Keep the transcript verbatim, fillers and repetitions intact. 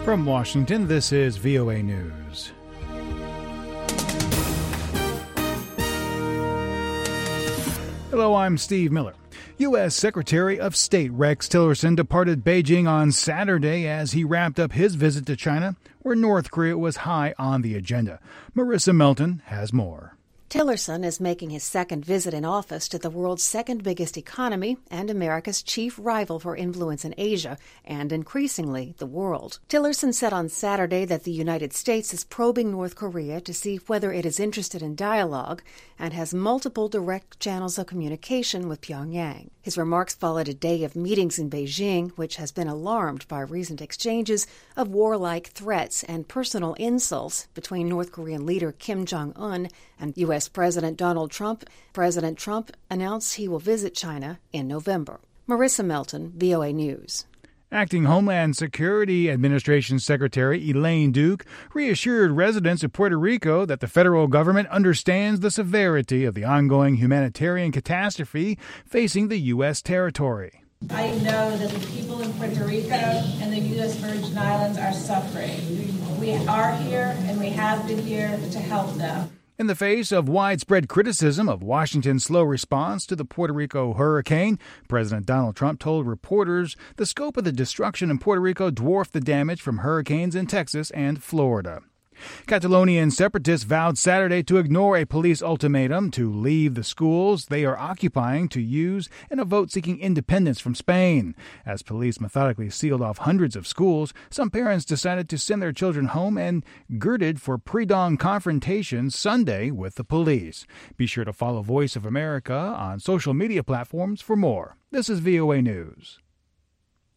From Washington, this is V O A News. Hello, I'm Steve Miller. U S. Secretary of State Rex Tillerson departed Beijing on Saturday as he wrapped up his visit to China, where North Korea was high on the agenda. Marissa Melton has more. Tillerson is making his second visit in office to the world's second biggest economy and America's chief rival for influence in Asia and, increasingly, the world. Tillerson said on Saturday that the United States is probing North Korea to see whether it is interested in dialogue and has multiple direct channels of communication with Pyongyang. His remarks followed a day of meetings in Beijing, which has been alarmed by recent exchanges of warlike threats and personal insults between North Korean leader Kim Jong-un and U S. President Donald Trump. President Trump announced he will visit China in November. Marissa Melton, V O A News. Acting Homeland Security Administration Secretary Elaine Duke reassured residents of Puerto Rico that the federal government understands the severity of the ongoing humanitarian catastrophe facing the U S territory. I know that the people in Puerto Rico and the U S. Virgin Islands are suffering. We are here and we have been here to help them. In the face of widespread criticism of Washington's slow response to the Puerto Rico hurricane, President Donald Trump told reporters the scope of the destruction in Puerto Rico dwarfed the damage from hurricanes in Texas and Florida. Catalonian separatists vowed Saturday to ignore a police ultimatum to leave the schools they are occupying to use in a vote seeking independence from Spain. As police methodically sealed off hundreds of schools, some parents decided to send their children home and girded for pre-dawn confrontation Sunday with the police. Be sure to follow Voice of America on social media platforms for more. This is V O A News.